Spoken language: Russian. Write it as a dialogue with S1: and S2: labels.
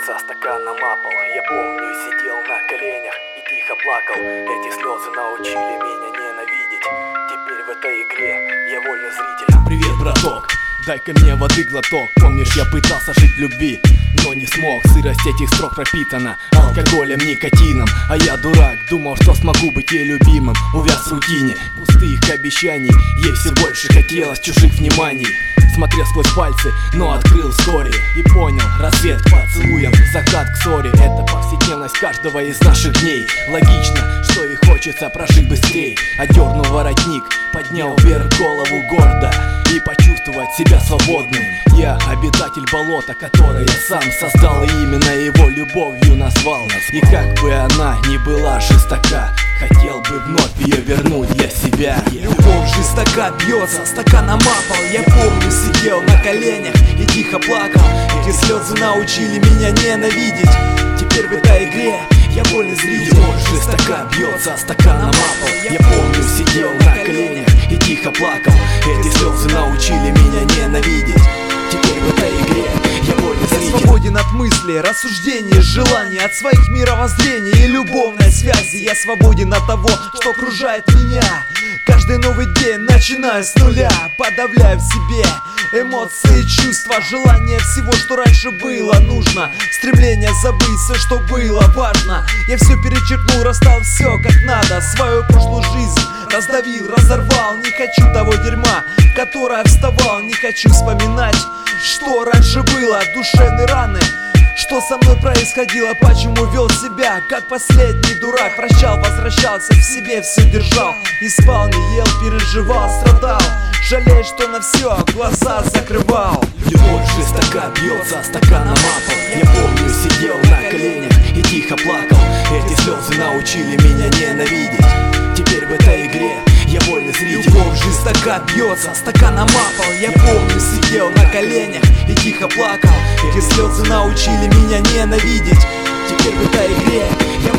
S1: бьется стаканом о пол. Я помню, сидел на коленях и тихо плакал. Эти слезы научили меня ненавидеть. Теперь в этой игре я вольный зритель.
S2: Привет, браток, дай-ка мне воды глоток. Помнишь, я пытался жить в любви, но не смог. Сырость этих строк пропитана алкоголем, никотином. А я дурак, думал, что смогу быть ей любимым. Увяз в рутине пустых обещаний. Ей все больше хотелось чужих вниманий. Смотрел сквозь пальцы, но открыл вскоре и понял, рассвет к поцелуям, закат к ссоре. Это повседневность каждого из наших дней. Логично, что и хочется прожить быстрей. Одернул воротник, поднял вверх голову гордо и почувствовать себя свободным. Я обитатель болота, которое я сам создал, и именно его любовью назвал. И как бы она ни была жестока, хотел бы вновь ее вернуть для себя.
S3: Любовь жестока бьется стаканом о пол. Я помню, сидел на коленях и тихо плакал. Эти слезы научили меня ненавидеть. Теперь в этой игре я вольный зритель.
S2: Любовь жестока бьется стаканом о пол. Я помню, сидел на коленях и тихо плакал. Эти слезы научили меня ненавидеть. Теперь в этой игре я вольный зритель.
S3: Я свободен от мыслей, рассуждений, желаний, от своих мировоззрений и любовной связи. Я свободен от того, что окружает меня. Каждый новый день начинаю с нуля. Подавляю в себе эмоции, чувства, желание всего, что раньше было нужно. Стремление забыть все, что было важно. Я все перечеркнул, расстал все как надо. Свою прошлую жизнь раздавил, разорвал. Не хочу того дерьма, в которое вставал. Не хочу вспоминать, что раньше было, душевные раны. Что со мной происходило, почему вел себя как последний дурак. Прощал, возвращался, в себе все держал. Не спал, не ел, переживал, страдал. Жалею, что на все глаза закрывал.
S2: Любовь жестока бьется стаканом о пол. Я помню, сидел на коленях и тихо плакал. Эти слезы научили меня ненавидеть. Теперь в этой игре я вольный зритель.
S3: Любовь жестока бьется стаканом о пол. Я помню, сидел на коленях и тихо плакал. Эти слезы научили меня ненавидеть. Теперь в этой игре я